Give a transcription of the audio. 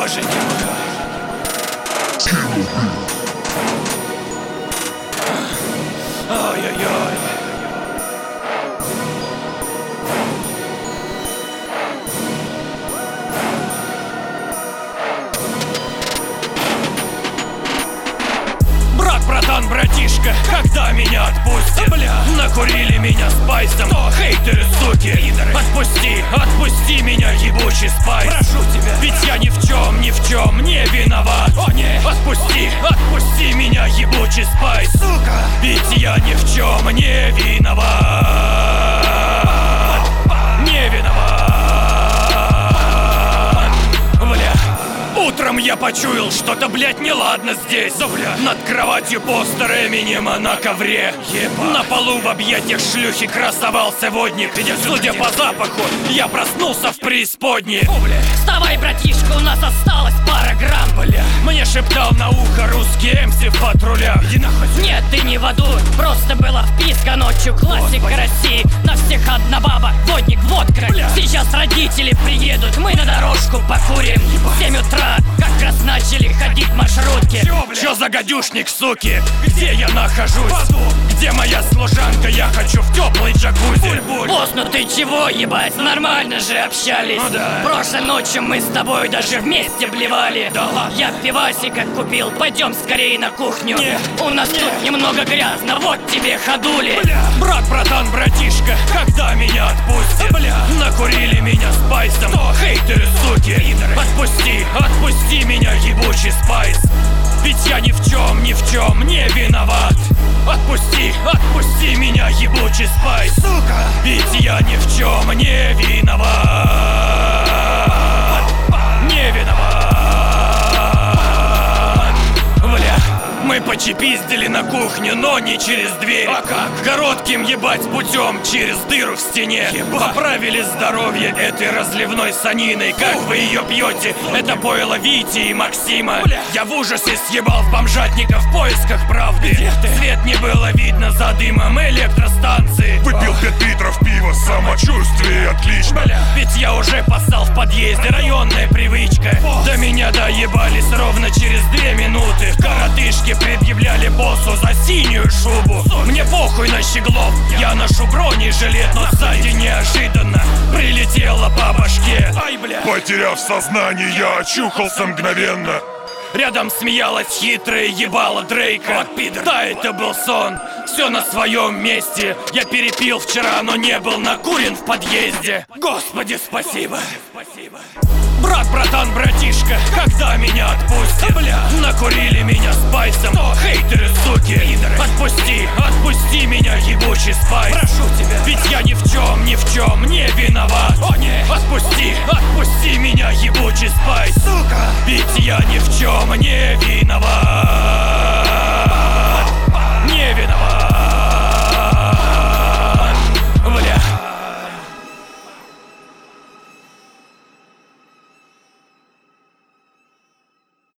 тоже немного. Ай-яй-яй. Братан, братишка, когда меня отпустят? Бля, накурили меня спайсом. Хейтеры, суки, лидеры. Отпусти меня, ебучий спайс. Прошу тебя, ведь я ни в чем не виноват. О, нет, отпусти меня, ебучий спайс. Сука, ведь я ни в чем не виноват. Не виноват. Бля. Утром я почуял что-то, блять, неладно здесь. Да, бля. Над кроватью постер Эминема на ковре. Еба. На полу в объятиях шлюхи красовался водник. Судя по запаху, я проснулся в преисподней. О, бля. Вставай, братишка, у нас осталось пара грамм. Бля. Мне шептал на ухо русский МС в патрулях. Иди нахуй. Нет, ты не в аду, просто была вписка ночью. Классика России, на всех одна баба, водник, водка. Бля. Сейчас родители приедут, мы на дорожку покурим. В 7 утра как раз начали ходить маршрутки. Чё за гадюшник, суки? Где я нахожусь? Где моя служанка? Я хочу в теплый джакузи. Босс, ну ты чего, ебать? Нормально же общались. Ну да. Прошлой ночью мы с тобой даже вместе блевали. Да ладно. Я пивасика купил, пойдем скорее на кухню. Нет. У нас тут немного грязно, вот тебе ходули. Бля. Братан, братишка, когда меня отпустят? Бля. Накурили меня спайсом. Хейтеры, суки, лидеры. Отпусти меня, ебучий спайс. Ведь я ни в чем не виноват. Отпусти меня, ебучий спайс. Сука, ведь я ни в чем не виноват. Не виноват. Бля. Мы почепиздили на кухню, но не через дверь. А как? Коротким ебать путем через дыру в стене. Поправили здоровье этой разливной саниной. Как вы ее пьете? Это пойло Вити и Максима. Бля. Я в ужасе съебал в бомжатника в поисках правды. Свет не было видно за дымом электростанции. Выпил 5 литров пива, самочувствие отлично. Бля. Ведь я уже поссал в подъезде, районная привычка. До меня доебались ровно через 2 минуты. Коротышки предъявляли боссу за синюю шубу. Мне похуй на щеглов, я ношу бронежилет, но сзади неожиданно прилетело по башке. Ай, бля. Потеряв сознание, я очухался мгновенно. Рядом смеялась хитрая ебала Дрейка. Вот пидор. Да, это был сон. Все на своем месте. Я перепил вчера, но не был накурен в подъезде. Господи, спасибо. Братан, братишка, когда меня отпустят? Бля. Накурили меня спайсом. Хейтеры, суки, лидеры. Отпусти меня, ебучий спайс. Прошу тебя, ведь я ни в чем не виноват. О, нет. Отпусти меня, ебучий спайс. Сука, ведь я ни в чем не виноват.